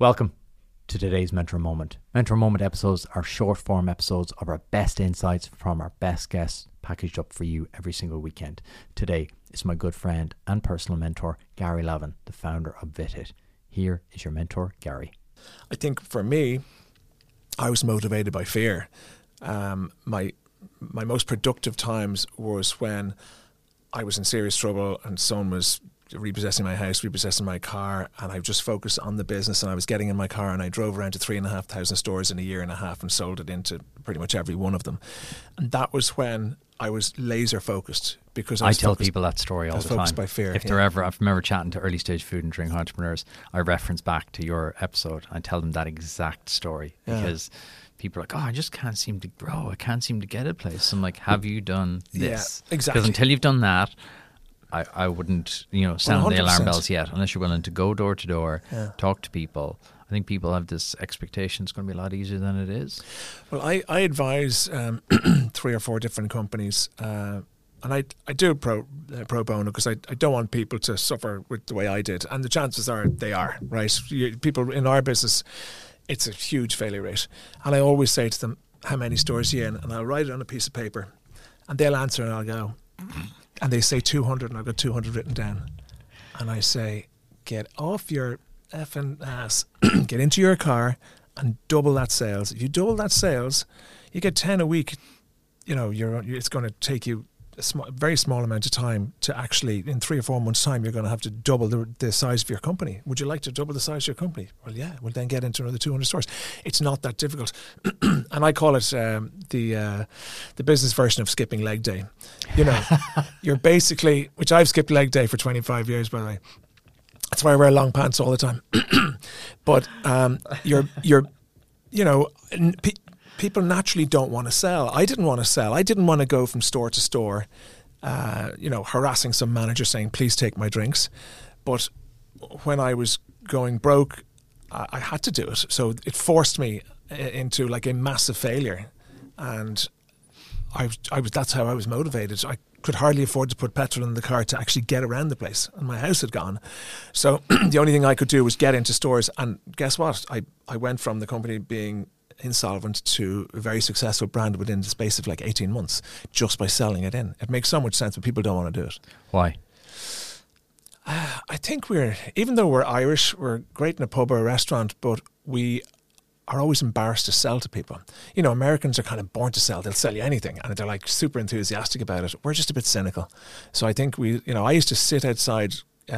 Welcome to today's Mentor Moment. Mentor Moment episodes are short form episodes of our best insights from our best guests packaged up for you every single weekend. Today is my good friend and personal mentor, Gary Lavin, the founder of VitHit. Here is your mentor, Gary. I think for me, I was motivated by fear. My most productive times was when I was in serious trouble and someone was repossessing my house, repossessing my car, and I just focused on the business, and I was getting in my car and I drove around to 3,500 stores in a year and a half and sold it into pretty much every one of them. And that was when I was laser focused, because I tell people that story all the time. Focused by fear. If they're ever, I remember chatting to early stage food and drink entrepreneurs, I reference back to your episode. I tell them that exact story because people are like, oh, I just can't seem to grow. I can't seem to get a place. I'm like, have you done this? Yeah, exactly. Because until you've done that, I wouldn't, sound the alarm bells yet, unless you're willing to go door to door, talk to people. I think people have this expectation it's going to be a lot easier than it is. Well, I advise 3 or 4 different companies, and I do pro bono because I don't want people to suffer with the way I did. And the chances are they are, right? People in our business, it's a huge failure rate. And I always say to them, how many stores are you in? And I'll write it on a piece of paper, and they'll answer and I'll go, and they say 200, and I've got 200 written down. And I say, get off your effing ass, get into your car and double that sales. If you double that sales, you get 10 a week. It's going to take you a very small amount of time to actually, in 3 or 4 months' time, you're going to have to double the size of your company. Would you like to double the size of your company? Well, yeah. Well, then get into another 200 stores. It's not that difficult. And I call it the business version of skipping leg day. You're basically, which I've skipped leg day for 25 years, by the way. That's why I wear long pants all the time. But people naturally don't want to sell. I didn't want to sell. I didn't want to go from store to store, harassing some manager saying, please take my drinks. But when I was going broke, I had to do it. So it forced me into like a massive failure. And that's how I was motivated. I could hardly afford to put petrol in the car to actually get around the place, and my house had gone. So the only thing I could do was get into stores. And guess what? I went from the company being insolvent to a very successful brand within the space of like 18 months just by selling it in. It makes so much sense, but people don't want to do it. Why? I think even though we're Irish, we're great in a pub or a restaurant, but we are always embarrassed to sell to people. Americans are kind of born to sell. They'll sell you anything, and they're like super enthusiastic about it. We're just a bit cynical. So I think I used to sit outside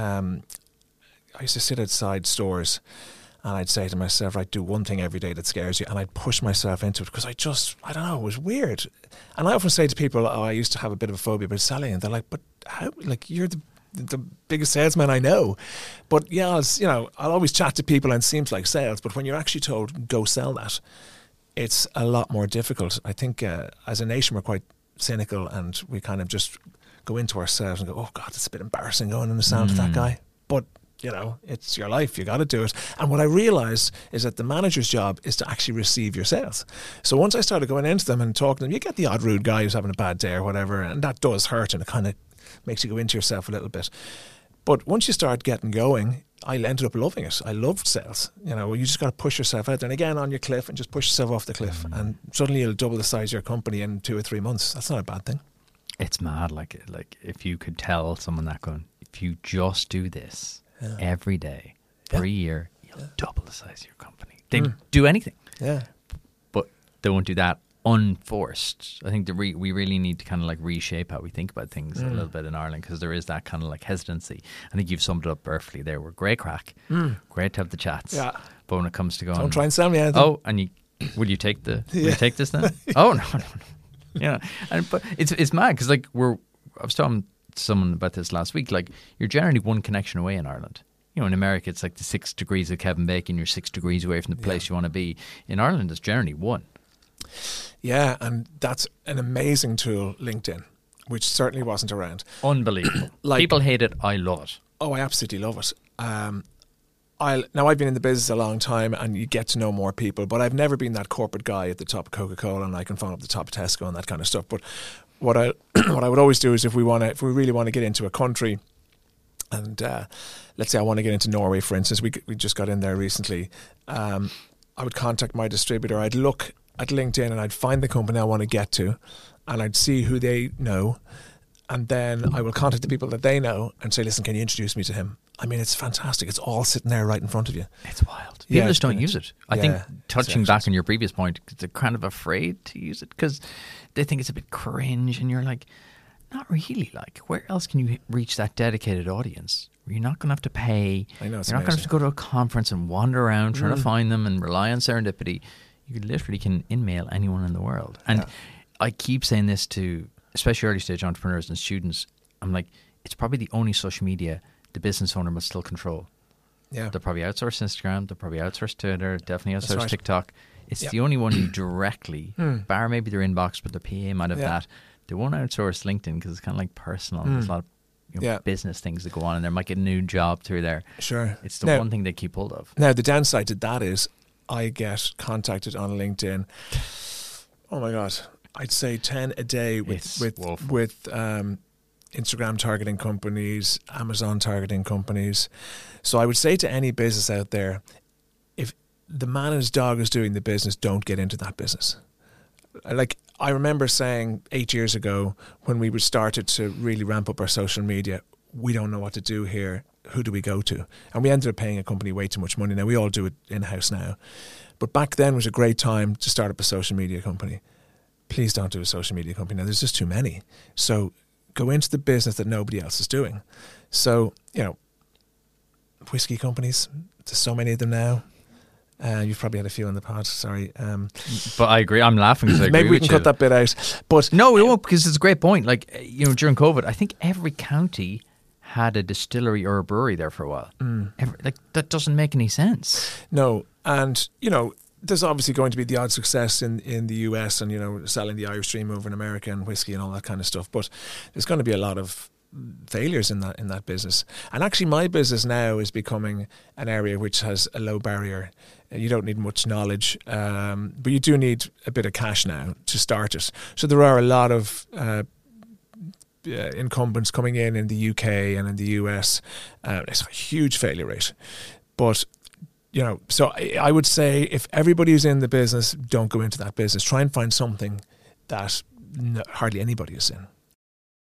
stores, and I'd say to myself, I'd do one thing every day that scares you, and I'd push myself into it because I don't know, it was weird. And I often say to people, I used to have a bit of a phobia about selling, and they're like, but how? Like, you're the biggest salesman I know. But yeah, I'll always chat to people and it seems like sales, but when you're actually told, go sell that, it's a lot more difficult. I think as a nation, we're quite cynical, and we kind of just go into ourselves and go, oh God, it's a bit embarrassing going in the sound of that guy. But it's your life. You got to do it. And what I realized is that the manager's job is to actually receive your sales. So once I started going into them and talking to them, you get the odd rude guy who's having a bad day or whatever, and that does hurt, and it kind of makes you go into yourself a little bit. But once you start getting going, I ended up loving it. I loved sales. You just got to push yourself out there, and again on your cliff, and just push yourself off the cliff, and suddenly you'll double the size of your company in 2 or 3 months. That's not a bad thing. It's mad. Like if you could tell someone that going, if you just do this every day for a year, you'll double the size of your company. They do anything. Yeah. But they won't do that unforced. I think we really need to kind of like reshape how we think about things a little bit in Ireland, because there is that kind of like hesitancy. I think you've summed it up perfectly there. We're great crack, great to have the chats. Yeah. But when it comes to going, don't try and sell me anything. Oh, and will you take will you take this then? Oh no. Yeah. But it's mad because like I was talking to someone about this last week. Like, you're generally one connection away in Ireland. In America, it's like the 6 degrees of Kevin Bacon. You're 6 degrees away from the place you want to be. In Ireland, it's generally one. Yeah, and that's an amazing tool, LinkedIn, which certainly wasn't around. Unbelievable. People hate it. I love it. Oh, I absolutely love it. Now, I've been in the business a long time, and you get to know more people, but I've never been that corporate guy at the top of Coca-Cola, and I can phone up the top of Tesco and that kind of stuff. But what I would always do is if we really want to get into a country, and let's say I want to get into Norway, for instance, we just got in there recently, I would contact my distributor. I'd look at LinkedIn and I'd find the company I want to get to, and I'd see who they know, and then I will contact the people that they know and say, listen, can you introduce me to him? I mean, it's fantastic. It's all sitting there right in front of you. It's wild. People just don't use it. I think, touching back on your previous point, they're kind of afraid to use it because they think it's a bit cringe, and you're like, not really. Like, where else can you reach that dedicated audience? You're not going to have to pay. I know, you're not going to have to go to a conference and wander around trying to find them and rely on serendipity. You literally can in-mail anyone in the world. And I keep saying this to especially early stage entrepreneurs and students. I'm like, it's probably the only social media the business owner must still control. Yeah. They'll probably outsource Instagram, they'll probably outsource Twitter, definitely outsource right. TikTok. It's the only one you directly, bar maybe their inbox, but the PA might have that. They won't outsource LinkedIn because it's kind of like personal. There's a lot of business things that go on, and they might get a new job through there. Sure. It's the one thing they keep hold of. Now, the downside to that is I get contacted on LinkedIn. Oh my God. I'd say 10 a day with Instagram targeting companies, Amazon targeting companies. So I would say to any business out there, if the man and his dog is doing the business, don't get into that business. Like, I remember saying 8 years ago when we started to really ramp up our social media, we don't know what to do here. Who do we go to? And we ended up paying a company way too much money. Now, we all do it in-house now. But back then was a great time to start up a social media company. Please don't do a social media company. Now, there's just too many. So go into the business that nobody else is doing. So, whiskey companies, there's so many of them now. You've probably had a few in the past, sorry. But I agree. I'm laughing because I agree maybe we can cut that bit out. But no, we won't, because it's a great point. Like, during COVID, I think every county had a distillery or a brewery there for a while. That doesn't make any sense. No. And, there's obviously going to be the odd success in the US and, selling the Irish Dream over in America and whiskey and all that kind of stuff. But there's going to be a lot of failures in that business. And actually my business now is becoming an area which has a low barrier. You don't need much knowledge, but you do need a bit of cash now to start it. So there are a lot of incumbents coming in the UK and in the US. It's a huge failure rate. But so I would say if everybody who's in the business, don't go into that business. Try and find something that hardly anybody is in.